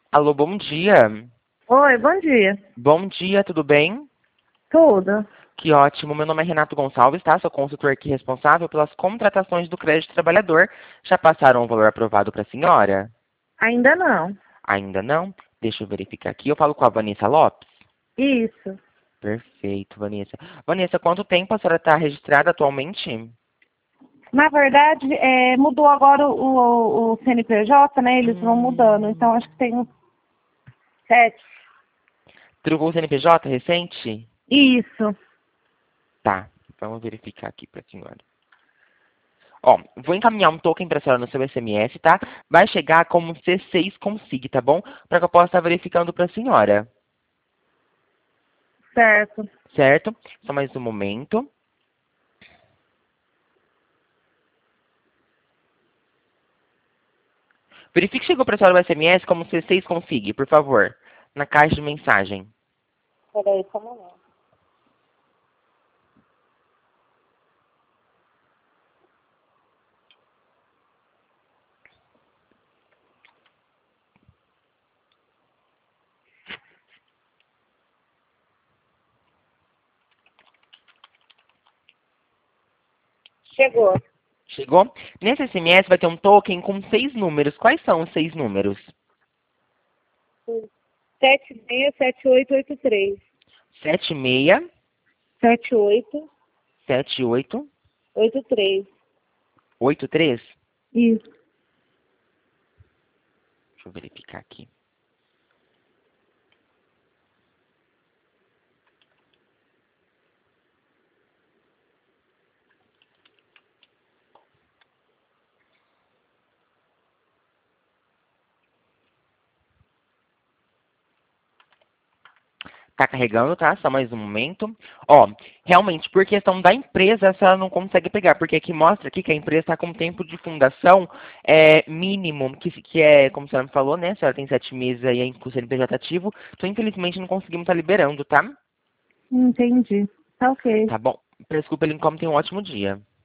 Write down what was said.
Alô, bom dia. Oi, bom dia. Bom dia, tudo bem? Tudo? Que ótimo. Meu nome é Renato Gonçalves, tá? Sou consultor aqui responsável pelas contratações do crédito trabalhador. Já passaram o valor aprovado para a senhora? Ainda não. Ainda não? Deixa eu verificar aqui. Eu falo com a Vanessa Lopes. Isso. Perfeito, Vanessa. Vanessa, quanto tempo a senhora está registrada atualmente? Na verdade, mudou agora o CNPJ, né? Eles vão mudando. Então, Hum... acho que tem uns 7. Trocou o CNPJ recente? Isso. Tá, vamos verificar aqui para a senhora. Ó, vou encaminhar um token para a senhora no seu SMS, tá? Vai chegar como C6 Consig, tá bom? Para que eu possa estar verificando para a senhora, Certo. certo? Só mais um momento. Verifique se chegou para a senhora o SMS como C6 Consig, por favor, na caixa de mensagem. Peraí, só um momento. Chegou. Chegou? Nesse SMS vai ter um token com 6 números. Quais são os 6 números? 767883. 767883. 7883. Isso. Deixa eu verificar aqui. Tá carregando, tá? Só mais um momento. Ó, realmente, por questão da empresa, a senhora não consegue pegar, porque aqui mostra aqui que a empresa está com tempo de fundação mínimo, que é, como a senhora me falou, né? A senhora tem 7 meses aí com o CNPJ ativo, então infelizmente não conseguimos estar liberando, tá? Entendi. Tá ok. Tá bom. Desculpa, ele como tem um ótimo dia.